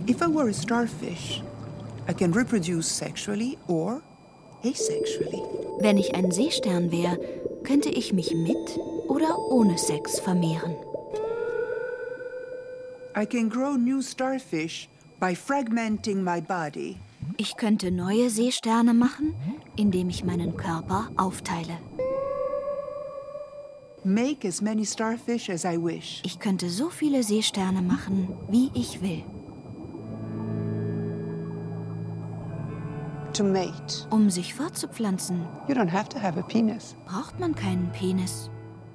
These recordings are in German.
If I were a starfish, I can reproduce sexually or asexually. Wenn ich ein Seestern wäre, könnte ich mich mit oder ohne Sex vermehren. I can grow new starfish by fragmenting my body. Ich könnte neue Seesterne machen, indem ich meinen Körper aufteile. Make as many starfish as I wish. Ich könnte so viele Seesterne machen, wie ich will. To mate. Um sich fortzupflanzen, You don't have to have a penis. braucht man keinen Penis.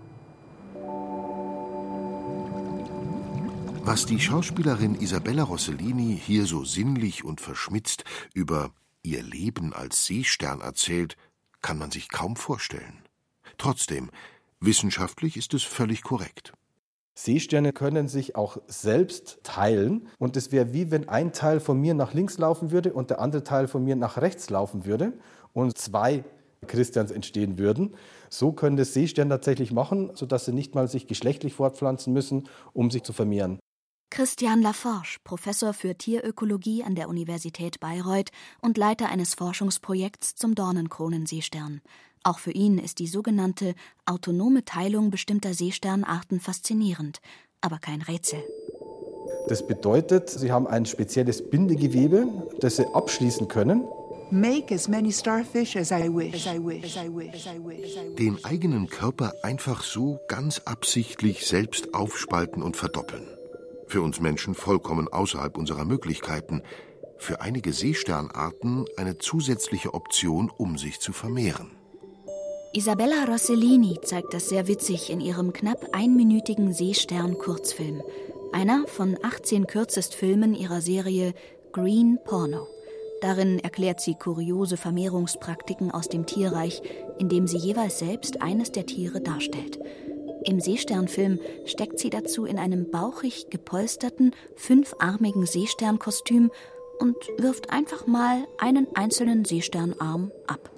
Was die Schauspielerin Isabella Rossellini hier so sinnlich und verschmitzt über ihr Leben als Seestern erzählt, kann man sich kaum vorstellen. Trotzdem, wissenschaftlich ist es völlig korrekt. Seesterne können sich auch selbst teilen und es wäre wie wenn ein Teil von mir nach links laufen würde und der andere Teil von mir nach rechts laufen würde und 2 Christians entstehen würden. So können das Seesterne tatsächlich machen, sodass sie nicht mal sich geschlechtlich fortpflanzen müssen, um sich zu vermehren. Christian Laforge, Professor für Tierökologie an der Universität Bayreuth und Leiter eines Forschungsprojekts zum Dornenkronenseestern. Auch für ihn ist die sogenannte autonome Teilung bestimmter Seesternarten faszinierend, aber kein Rätsel. Das bedeutet, sie haben ein spezielles Bindegewebe, das sie abschließen können. Make as many starfish as I wish. Den eigenen Körper einfach so ganz absichtlich selbst aufspalten und verdoppeln. Für uns Menschen vollkommen außerhalb unserer Möglichkeiten. Für einige Seesternarten eine zusätzliche Option, um sich zu vermehren. Isabella Rossellini zeigt das sehr witzig in ihrem knapp einminütigen Seestern-Kurzfilm. Einer von 18 Kürzestfilmen ihrer Serie Green Porno. Darin erklärt sie kuriose Vermehrungspraktiken aus dem Tierreich, indem sie jeweils selbst eines der Tiere darstellt. Im Seesternfilm steckt sie dazu in einem bauchig gepolsterten, 5-armigen Seesternkostüm und wirft einfach mal einen einzelnen Seesternarm ab.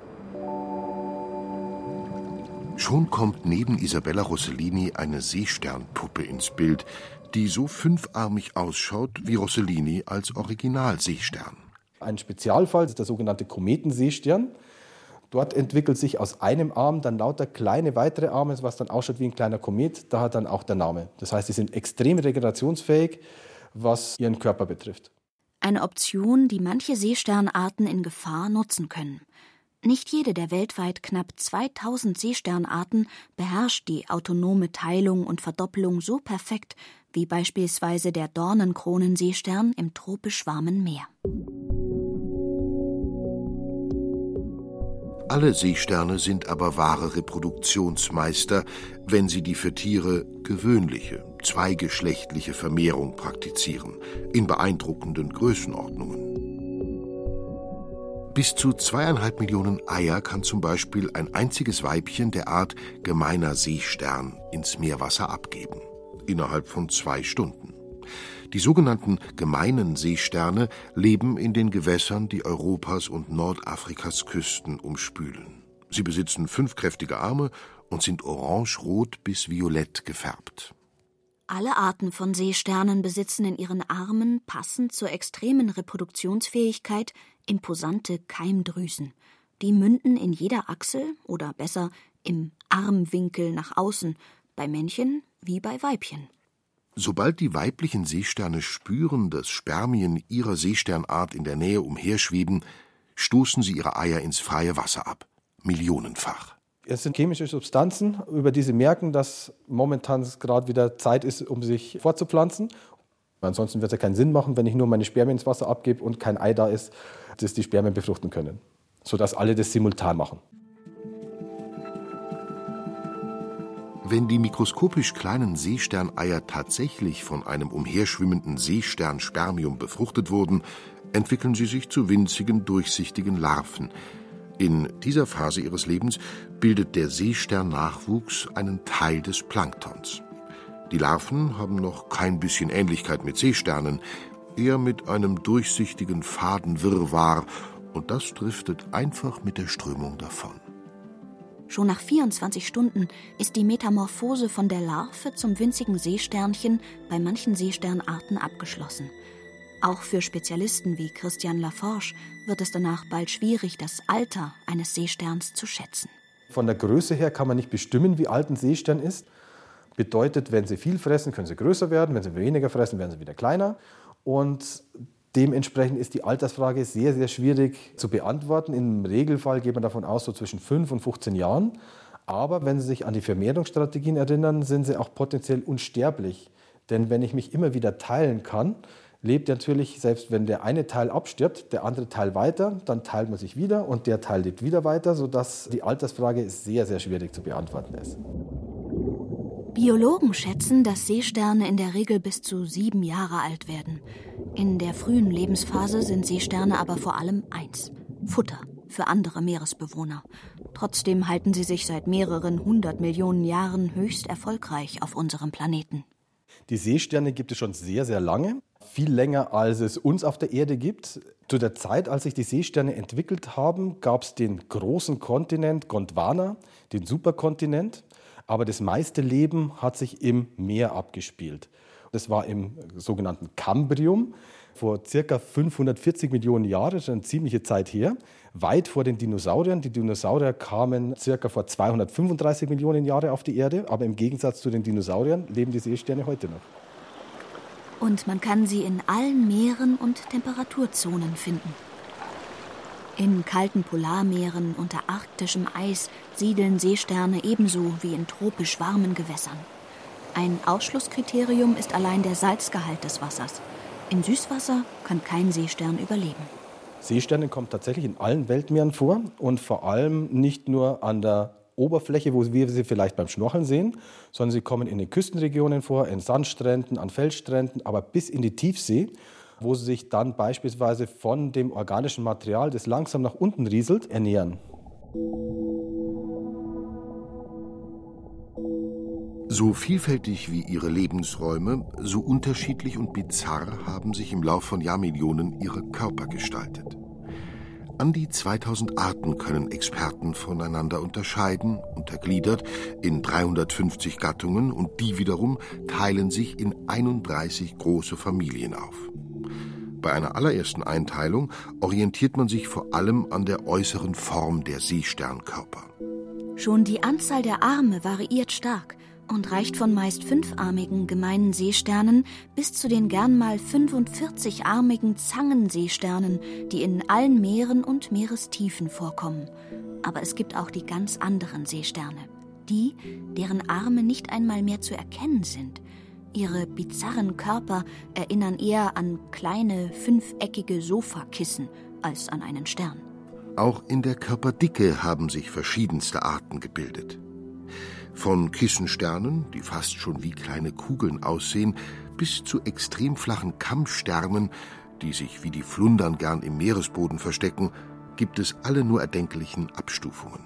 Schon kommt neben Isabella Rossellini eine Seesternpuppe ins Bild, die so 5-armig ausschaut wie Rossellini als Original-Seestern. Ein Spezialfall ist der sogenannte Kometenseestern. Dort entwickelt sich aus einem Arm dann lauter kleine weitere Arme, was dann ausschaut wie ein kleiner Komet. Daher dann auch der Name. Das heißt, sie sind extrem regenerationsfähig, was ihren Körper betrifft. Eine Option, die manche Seesternarten in Gefahr nutzen können. Nicht jede der weltweit knapp 2000 Seesternarten beherrscht die autonome Teilung und Verdoppelung so perfekt wie beispielsweise der Dornenkronenseestern im tropisch warmen Meer. Alle Seesterne sind aber wahre Reproduktionsmeister, wenn sie die für Tiere gewöhnliche, zweigeschlechtliche Vermehrung praktizieren, in beeindruckenden Größenordnungen. Bis zu 2,5 Millionen Eier kann zum Beispiel ein einziges Weibchen der Art Gemeiner Seestern ins Meerwasser abgeben, innerhalb von 2 Stunden. Die sogenannten gemeinen Seesterne leben in den Gewässern, die Europas und Nordafrikas Küsten umspülen. Sie besitzen 5 kräftige Arme und sind orange-rot bis violett gefärbt. Alle Arten von Seesternen besitzen in ihren Armen passend zur extremen Reproduktionsfähigkeit imposante Keimdrüsen. Die münden in jeder Achsel oder besser im Armwinkel nach außen, bei Männchen wie bei Weibchen. Sobald die weiblichen Seesterne spüren, dass Spermien ihrer Seesternart in der Nähe umherschweben, stoßen sie ihre Eier ins freie Wasser ab. Millionenfach. Es sind chemische Substanzen, über die sie merken, dass momentan gerade wieder Zeit ist, um sich fortzupflanzen. Ansonsten wird es ja keinen Sinn machen, wenn ich nur meine Spermien ins Wasser abgebe und kein Ei da ist, das die Spermien befruchten können. Sodass alle das simultan machen. Wenn die mikroskopisch kleinen Seesterneier tatsächlich von einem umherschwimmenden Seesternspermium befruchtet wurden, entwickeln sie sich zu winzigen, durchsichtigen Larven. In dieser Phase ihres Lebens bildet der Seesternnachwuchs einen Teil des Planktons. Die Larven haben noch kein bisschen Ähnlichkeit mit Seesternen, eher mit einem durchsichtigen Fadenwirrwarr, und das driftet einfach mit der Strömung davon. Schon nach 24 Stunden ist die Metamorphose von der Larve zum winzigen Seesternchen bei manchen Seesternarten abgeschlossen. Auch für Spezialisten wie Christian Laforge wird es danach bald schwierig, das Alter eines Seesterns zu schätzen. Von der Größe her kann man nicht bestimmen, wie alt ein Seestern ist. Bedeutet, wenn sie viel fressen, können sie größer werden. Wenn sie weniger fressen, werden sie wieder kleiner. Und dementsprechend ist die Altersfrage sehr, sehr schwierig zu beantworten. Im Regelfall geht man davon aus, so zwischen 5 und 15 Jahren. Aber wenn Sie sich an die Vermehrungsstrategien erinnern, sind sie auch potenziell unsterblich. Denn wenn ich mich immer wieder teilen kann, lebt natürlich, selbst wenn der eine Teil abstirbt, der andere Teil weiter, dann teilt man sich wieder und der Teil lebt wieder weiter, sodass die Altersfrage sehr, sehr schwierig zu beantworten ist. Biologen schätzen, dass Seesterne in der Regel bis zu 7 Jahre alt werden. In der frühen Lebensphase sind Seesterne aber vor allem eins: Futter für andere Meeresbewohner. Trotzdem halten sie sich seit mehreren 100 Millionen Jahren höchst erfolgreich auf unserem Planeten. Die Seesterne gibt es schon sehr, sehr lange. Viel länger, als es uns auf der Erde gibt. Zu der Zeit, als sich die Seesterne entwickelt haben, gab es den großen Kontinent Gondwana, den Superkontinent. Aber das meiste Leben hat sich im Meer abgespielt. Das war im sogenannten Kambrium vor ca. 540 Millionen Jahren, das ist eine ziemliche Zeit her, weit vor den Dinosauriern. Die Dinosaurier kamen ca. vor 235 Millionen Jahren auf die Erde, aber im Gegensatz zu den Dinosauriern leben die Seesterne heute noch. Und man kann sie in allen Meeren und Temperaturzonen finden. In kalten Polarmeeren unter arktischem Eis siedeln Seesterne ebenso wie in tropisch warmen Gewässern. Ein Ausschlusskriterium ist allein der Salzgehalt des Wassers. In Süßwasser kann kein Seestern überleben. Seesterne kommen tatsächlich in allen Weltmeeren vor und vor allem nicht nur an der Oberfläche, wo wir sie vielleicht beim Schnorcheln sehen, sondern sie kommen in den Küstenregionen vor, in Sandstränden, an Felsstränden, aber bis in die Tiefsee, wo sie sich dann beispielsweise von dem organischen Material, das langsam nach unten rieselt, ernähren. So vielfältig wie ihre Lebensräume, so unterschiedlich und bizarr haben sich im Lauf von Jahrmillionen ihre Körper gestaltet. An die 2000 Arten können Experten voneinander unterscheiden, untergliedert in 350 Gattungen, und die wiederum teilen sich in 31 große Familien auf. Bei einer allerersten Einteilung orientiert man sich vor allem an der äußeren Form der Seesternkörper. Schon die Anzahl der Arme variiert stark und reicht von meist 5-armigen gemeinen Seesternen bis zu den gern mal 45-armigen Zangenseesternen, die in allen Meeren und Meerestiefen vorkommen. Aber es gibt auch die ganz anderen Seesterne, die, deren Arme nicht einmal mehr zu erkennen sind. Ihre bizarren Körper erinnern eher an kleine, 5-eckige Sofakissen als an einen Stern. Auch in der Körperdicke haben sich verschiedenste Arten gebildet. Von Kissensternen, die fast schon wie kleine Kugeln aussehen, bis zu extrem flachen Kammsternen, die sich wie die Flundern gern im Meeresboden verstecken, gibt es alle nur erdenklichen Abstufungen.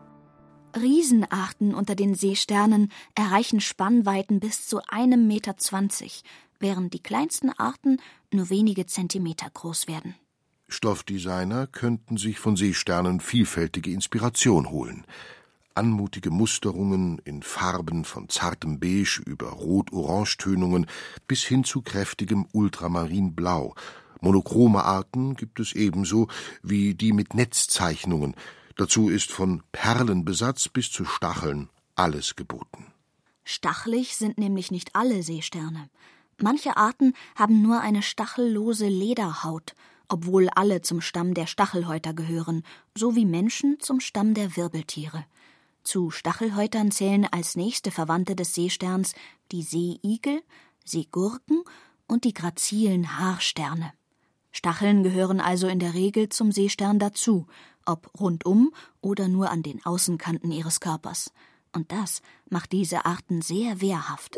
Riesenarten unter den Seesternen erreichen Spannweiten bis zu 1,20 Meter, während die kleinsten Arten nur wenige Zentimeter groß werden. Stoffdesigner könnten sich von Seesternen vielfältige Inspiration holen. Anmutige Musterungen in Farben von zartem Beige über Rot-Orange-Tönungen bis hin zu kräftigem Ultramarinblau. Monochrome Arten gibt es ebenso wie die mit Netzzeichnungen. Dazu ist von Perlenbesatz bis zu Stacheln alles geboten. Stachelig sind nämlich nicht alle Seesterne. Manche Arten haben nur eine stachellose Lederhaut, obwohl alle zum Stamm der Stachelhäuter gehören, so wie Menschen zum Stamm der Wirbeltiere. Zu Stachelhäutern zählen als nächste Verwandte des Seesterns die Seeigel, Seegurken und die grazilen Haarsterne. Stacheln gehören also in der Regel zum Seestern dazu, ob rundum oder nur an den Außenkanten ihres Körpers. Und das macht diese Arten sehr wehrhaft.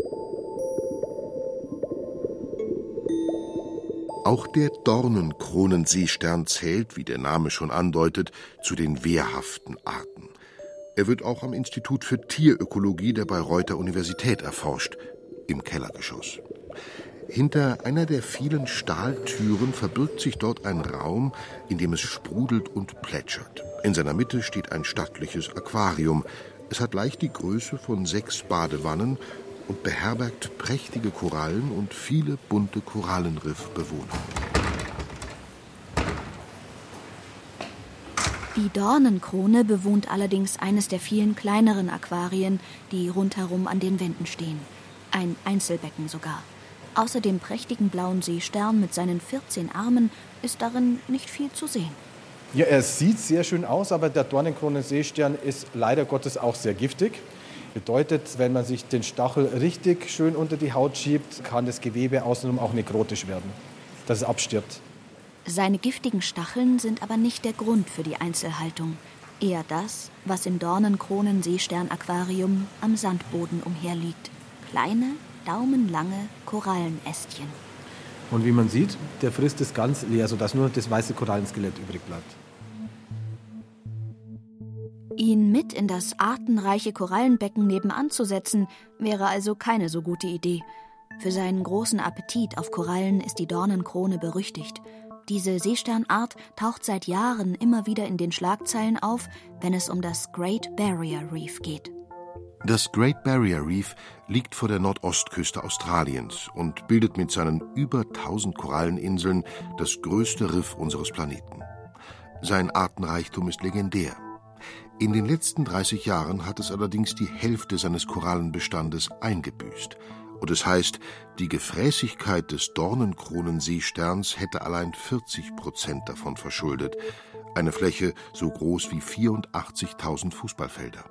Auch der Dornenkronenseestern zählt, wie der Name schon andeutet, zu den wehrhaften Arten. Er wird auch am Institut für Tierökologie der Bayreuther Universität erforscht, im Kellergeschoss. Hinter einer der vielen Stahltüren verbirgt sich dort ein Raum, in dem es sprudelt und plätschert. In seiner Mitte steht ein stattliches Aquarium. Es hat leicht die Größe von 6 Badewannen und beherbergt prächtige Korallen und viele bunte Korallenriffbewohner. Die Dornenkrone bewohnt allerdings eines der vielen kleineren Aquarien, die rundherum an den Wänden stehen. Ein Einzelbecken sogar. Außer dem prächtigen blauen Seestern mit seinen 14 Armen ist darin nicht viel zu sehen. Ja, er sieht sehr schön aus, aber der Dornenkronen-Seestern ist leider Gottes auch sehr giftig. Bedeutet, wenn man sich den Stachel richtig schön unter die Haut schiebt, kann das Gewebe außenrum auch nekrotisch werden, dass es abstirbt. Seine giftigen Stacheln sind aber nicht der Grund für die Einzelhaltung. Eher das, was im Dornenkronen-Seestern-Aquarium am Sandboden umherliegt. Kleine, daumenlange Korallenästchen. Und wie man sieht, der frisst es ganz leer, sodass nur das weiße Korallenskelett übrig bleibt. Ihn mit in das artenreiche Korallenbecken nebenan zu setzen, wäre also keine so gute Idee. Für seinen großen Appetit auf Korallen ist die Dornenkrone berüchtigt. Diese Seesternart taucht seit Jahren immer wieder in den Schlagzeilen auf, wenn es um das Great Barrier Reef geht. Das Great Barrier Reef liegt vor der Nordostküste Australiens und bildet mit seinen über 1000 Koralleninseln das größte Riff unseres Planeten. Sein Artenreichtum ist legendär. In den letzten 30 Jahren hat es allerdings die Hälfte seines Korallenbestandes eingebüßt. Und es heißt, die Gefräßigkeit des Dornenkronen-Seesterns hätte allein 40% davon verschuldet. Eine Fläche so groß wie 84.000 Fußballfelder.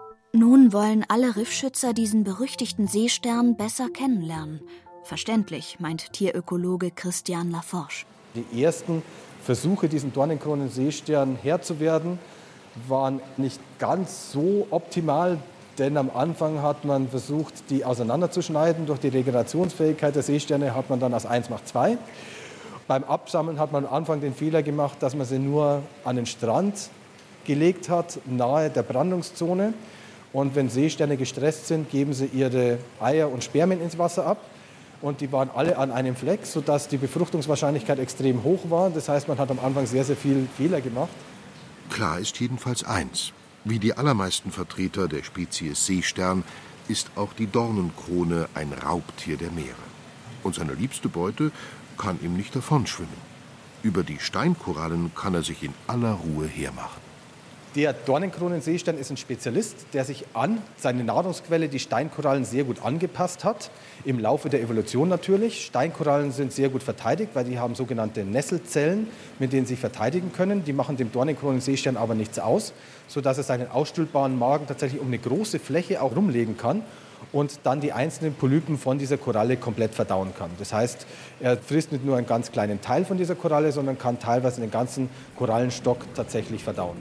Nun wollen alle Riffschützer diesen berüchtigten Seestern besser kennenlernen. Verständlich, meint Tierökologe Christian Laforge. Die ersten Versuche, diesen Dornenkronen-Seestern Herr zu werden, waren nicht ganz so optimal. Denn am Anfang hat man versucht, die auseinanderzuschneiden. Durch die Regenerationsfähigkeit der Seesterne hat man dann aus 1 macht 2. Beim Absammeln hat man am Anfang den Fehler gemacht, dass man sie nur an den Strand gelegt hat, nahe der Brandungszone. Und wenn Seesterne gestresst sind, geben sie ihre Eier und Spermien ins Wasser ab. Und die waren alle an einem Fleck, sodass die Befruchtungswahrscheinlichkeit extrem hoch war. Das heißt, man hat am Anfang sehr, sehr viel Fehler gemacht. Klar ist jedenfalls eins. Wie die allermeisten Vertreter der Spezies Seestern ist auch die Dornenkrone ein Raubtier der Meere. Und seine liebste Beute kann ihm nicht davonschwimmen. Über die Steinkorallen kann er sich in aller Ruhe hermachen. Der Dornenkronen-Seestern ist ein Spezialist, der sich an seine Nahrungsquelle, die Steinkorallen, sehr gut angepasst hat. Im Laufe der Evolution natürlich. Steinkorallen sind sehr gut verteidigt, weil die haben sogenannte Nesselzellen, mit denen sie sich verteidigen können. Die machen dem Dornenkronen-Seestern aber nichts aus, sodass er seinen ausstülpbaren Magen tatsächlich um eine große Fläche auch rumlegen kann und dann die einzelnen Polypen von dieser Koralle komplett verdauen kann. Das heißt, er frisst nicht nur einen ganz kleinen Teil von dieser Koralle, sondern kann teilweise den ganzen Korallenstock tatsächlich verdauen.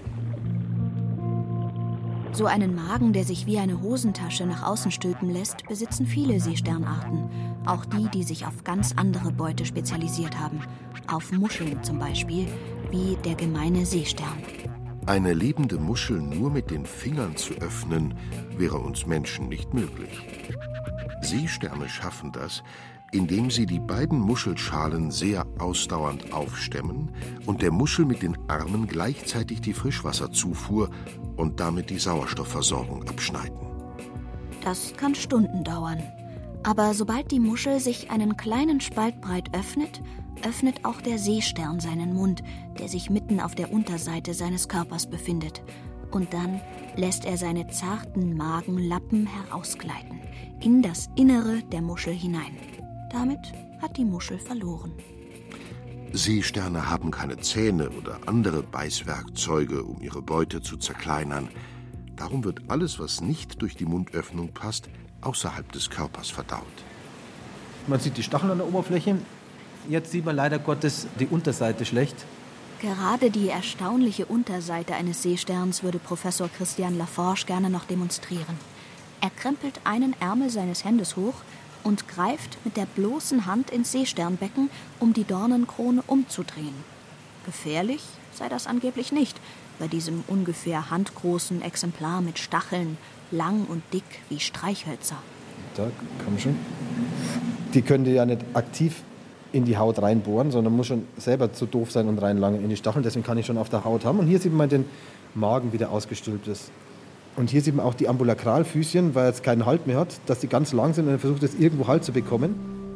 So einen Magen, der sich wie eine Hosentasche nach außen stülpen lässt, besitzen viele Seesternarten. Auch die, die sich auf ganz andere Beute spezialisiert haben. Auf Muscheln zum Beispiel, wie der gemeine Seestern. Eine lebende Muschel nur mit den Fingern zu öffnen, wäre uns Menschen nicht möglich. Seesterne schaffen das, indem sie die beiden Muschelschalen sehr ausdauernd aufstemmen und der Muschel mit den Armen gleichzeitig die Frischwasserzufuhr und damit die Sauerstoffversorgung abschneiden. Das kann Stunden dauern. Aber sobald die Muschel sich einen kleinen Spalt breit öffnet, öffnet auch der Seestern seinen Mund, der sich mitten auf der Unterseite seines Körpers befindet. Und dann lässt er seine zarten Magenlappen herausgleiten, in das Innere der Muschel hinein. Damit hat die Muschel verloren. Seesterne haben keine Zähne oder andere Beißwerkzeuge, um ihre Beute zu zerkleinern. Darum wird alles, was nicht durch die Mundöffnung passt, außerhalb des Körpers verdaut. Man sieht die Stacheln an der Oberfläche. Jetzt sieht man leider Gottes die Unterseite schlecht. Gerade die erstaunliche Unterseite eines Seesterns würde Professor Christian Laforge gerne noch demonstrieren. Er krempelt einen Ärmel seines Hemdes hoch und greift mit der bloßen Hand ins Seesternbecken, um die Dornenkrone umzudrehen. Gefährlich sei das angeblich nicht, bei diesem ungefähr handgroßen Exemplar mit Stacheln, lang und dick wie Streichhölzer. Da, komm schon. Die können ja nicht aktiv in die Haut reinbohren, sondern muss schon selber zu doof sein und reinlangen in die Stacheln. Deswegen kann ich schon auf der Haut haben. Und hier sieht man den Magen, wie der ausgestülpt ist. Und hier sieht man auch die Ambulakralfüßchen, weil es keinen Halt mehr hat, dass die ganz lang sind und er versucht, jetzt irgendwo Halt zu bekommen.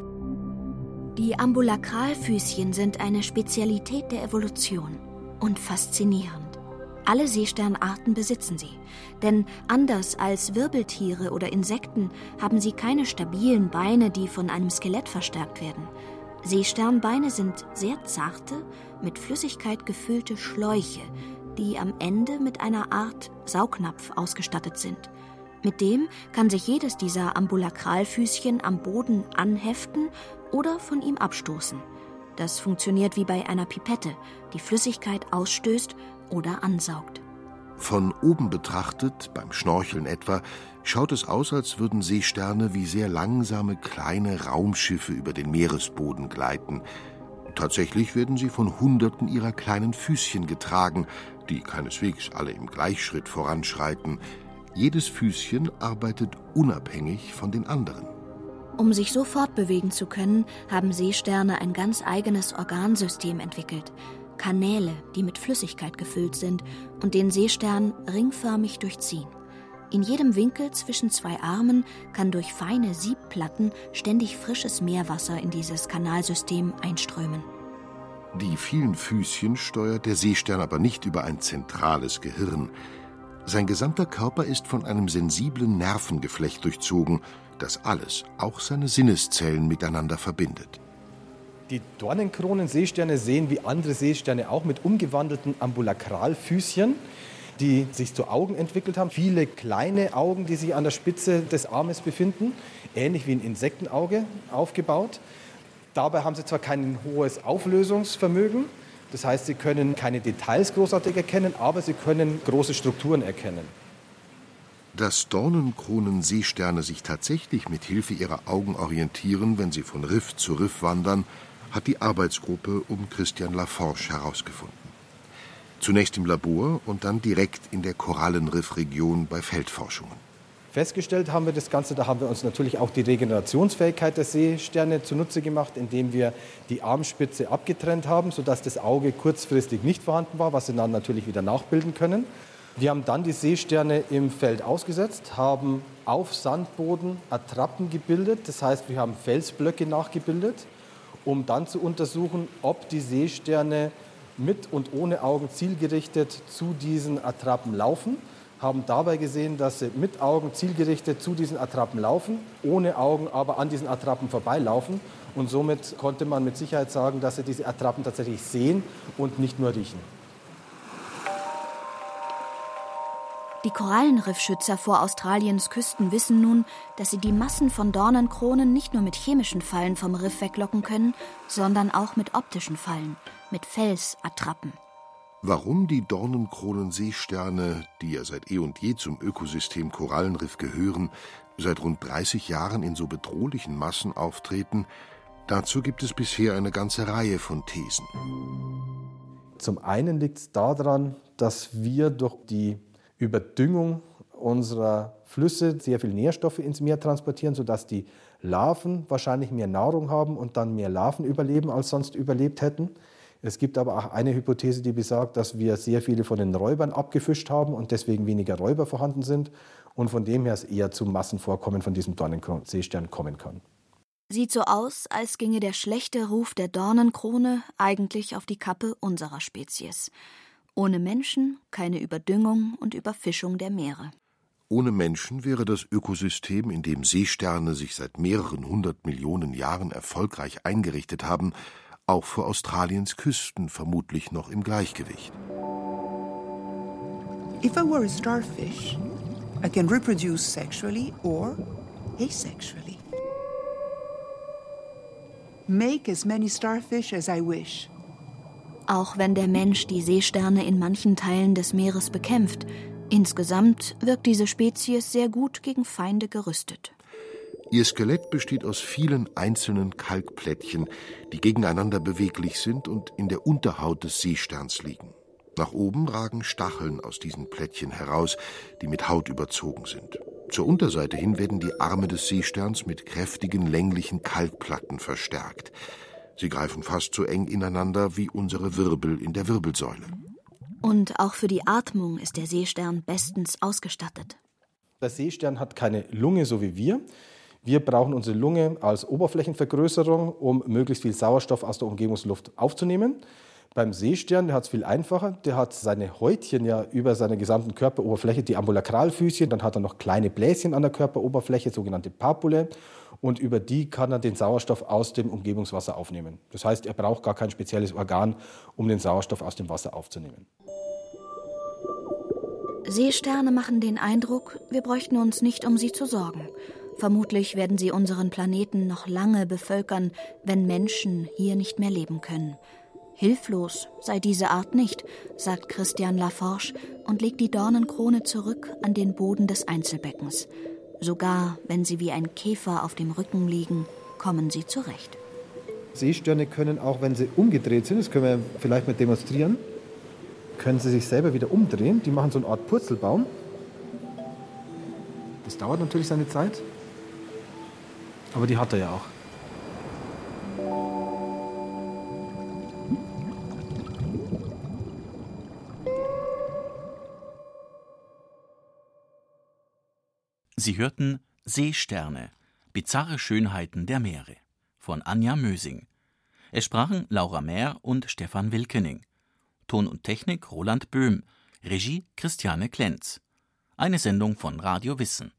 Die Ambulakralfüßchen sind eine Spezialität der Evolution und faszinierend. Alle Seesternarten besitzen sie, denn anders als Wirbeltiere oder Insekten haben sie keine stabilen Beine, die von einem Skelett verstärkt werden. Seesternbeine sind sehr zarte, mit Flüssigkeit gefüllte Schläuche, die am Ende mit einer Art Saugnapf ausgestattet sind. Mit dem kann sich jedes dieser Ambulakralfüßchen am Boden anheften oder von ihm abstoßen. Das funktioniert wie bei einer Pipette, die Flüssigkeit ausstößt oder ansaugt. Von oben betrachtet, beim Schnorcheln etwa, schaut es aus, als würden Seesterne wie sehr langsame kleine Raumschiffe über den Meeresboden gleiten. Tatsächlich werden sie von Hunderten ihrer kleinen Füßchen getragen, die keineswegs alle im Gleichschritt voranschreiten. Jedes Füßchen arbeitet unabhängig von den anderen. Um sich so fortbewegen zu können, haben Seesterne ein ganz eigenes Organsystem entwickelt. Kanäle, die mit Flüssigkeit gefüllt sind und den Seestern ringförmig durchziehen. In jedem Winkel zwischen zwei Armen kann durch feine Siebplatten ständig frisches Meerwasser in dieses Kanalsystem einströmen. Die vielen Füßchen steuert der Seestern aber nicht über ein zentrales Gehirn. Sein gesamter Körper ist von einem sensiblen Nervengeflecht durchzogen, das alles, auch seine Sinneszellen, miteinander verbindet. Die Dornenkronen-Seesterne sehen wie andere Seesterne auch mit umgewandelten Ambulakralfüßchen, die sich zu Augen entwickelt haben. Viele kleine Augen, die sich an der Spitze des Armes befinden, ähnlich wie ein Insektenauge aufgebaut. Dabei haben sie zwar kein hohes Auflösungsvermögen, das heißt, sie können keine Details großartig erkennen, aber sie können große Strukturen erkennen. Dass Dornenkronen-Seesterne sich tatsächlich mit Hilfe ihrer Augen orientieren, wenn sie von Riff zu Riff wandern, hat die Arbeitsgruppe um Christian Laforge herausgefunden. Zunächst im Labor und dann direkt in der Korallenriffregion bei Feldforschungen. Festgestellt haben wir das Ganze, da haben wir uns natürlich auch die Regenerationsfähigkeit der Seesterne zunutze gemacht, indem wir die Armspitze abgetrennt haben, sodass das Auge kurzfristig nicht vorhanden war, was sie dann natürlich wieder nachbilden können. Wir haben dann die Seesterne im Feld ausgesetzt, haben auf Sandboden Attrappen gebildet, das heißt, wir haben Felsblöcke nachgebildet, um dann zu untersuchen, ob die Seesterne mit und ohne Augen zielgerichtet zu diesen Attrappen laufen. Haben dabei gesehen, dass sie mit Augen zielgerichtet zu diesen Attrappen laufen, ohne Augen aber an diesen Attrappen vorbeilaufen. Und somit konnte man mit Sicherheit sagen, dass sie diese Attrappen tatsächlich sehen und nicht nur riechen. Die Korallenriffschützer vor Australiens Küsten wissen nun, dass sie die Massen von Dornenkronen nicht nur mit chemischen Fallen vom Riff weglocken können, sondern auch mit optischen Fallen, mit Felsattrappen. Warum die Dornenkronen-Seesterne, die ja seit eh und je zum Ökosystem Korallenriff gehören, seit rund 30 Jahren in so bedrohlichen Massen auftreten, dazu gibt es bisher eine ganze Reihe von Thesen. Zum einen liegt es daran, dass wir durch die Überdüngung unserer Flüsse sehr viel Nährstoffe ins Meer transportieren, sodass die Larven wahrscheinlich mehr Nahrung haben und dann mehr Larven überleben, als sonst überlebt hätten. Es gibt aber auch eine Hypothese, die besagt, dass wir sehr viele von den Räubern abgefischt haben und deswegen weniger Räuber vorhanden sind und von dem her es eher zum Massenvorkommen von diesem Dornenkronen-Seestern kommen kann. Sieht so aus, als ginge der schlechte Ruf der Dornenkrone eigentlich auf die Kappe unserer Spezies. Ohne Menschen keine Überdüngung und Überfischung der Meere. Ohne Menschen wäre das Ökosystem, in dem Seesterne sich seit mehreren 100 Millionen Jahren erfolgreich eingerichtet haben, auch vor Australiens Küsten vermutlich noch im Gleichgewicht. If I were a starfish, I can reproduce sexually or asexually. Make as many starfish as I wish. Auch wenn der Mensch die Seesterne in manchen Teilen des Meeres bekämpft, insgesamt wirkt diese Spezies sehr gut gegen Feinde gerüstet. Ihr Skelett besteht aus vielen einzelnen Kalkplättchen, die gegeneinander beweglich sind und in der Unterhaut des Seesterns liegen. Nach oben ragen Stacheln aus diesen Plättchen heraus, die mit Haut überzogen sind. Zur Unterseite hin werden die Arme des Seesterns mit kräftigen, länglichen Kalkplatten verstärkt. Sie greifen fast so eng ineinander wie unsere Wirbel in der Wirbelsäule. Und auch für die Atmung ist der Seestern bestens ausgestattet. Der Seestern hat keine Lunge, so wie wir. Wir brauchen unsere Lunge als Oberflächenvergrößerung, um möglichst viel Sauerstoff aus der Umgebungsluft aufzunehmen. Beim Seestern, der hat es viel einfacher. Der hat seine Häutchen ja über seiner gesamten Körperoberfläche, die Ambulakralfüßchen. Dann hat er noch kleine Bläschen an der Körperoberfläche, sogenannte Papule. Und über die kann er den Sauerstoff aus dem Umgebungswasser aufnehmen. Das heißt, er braucht gar kein spezielles Organ, um den Sauerstoff aus dem Wasser aufzunehmen. Seesterne machen den Eindruck, wir bräuchten uns nicht um sie zu sorgen. Vermutlich werden sie unseren Planeten noch lange bevölkern, wenn Menschen hier nicht mehr leben können. Hilflos sei diese Art nicht, sagt Christian Laforge und legt die Dornenkrone zurück an den Boden des Einzelbeckens. Sogar wenn sie wie ein Käfer auf dem Rücken liegen, kommen sie zurecht. Seesterne können auch, wenn sie umgedreht sind, das können wir vielleicht mal demonstrieren, können sie sich selber wieder umdrehen. Die machen so eine Art Purzelbaum. Das dauert natürlich seine Zeit, aber die hat er ja auch. Sie hörten Seesterne, bizarre Schönheiten der Meere von Anja Mösing. Es sprachen Laura Mehr und Stefan Wilkening. Ton und Technik Roland Böhm, Regie Christiane Klenz. Eine Sendung von Radio Wissen.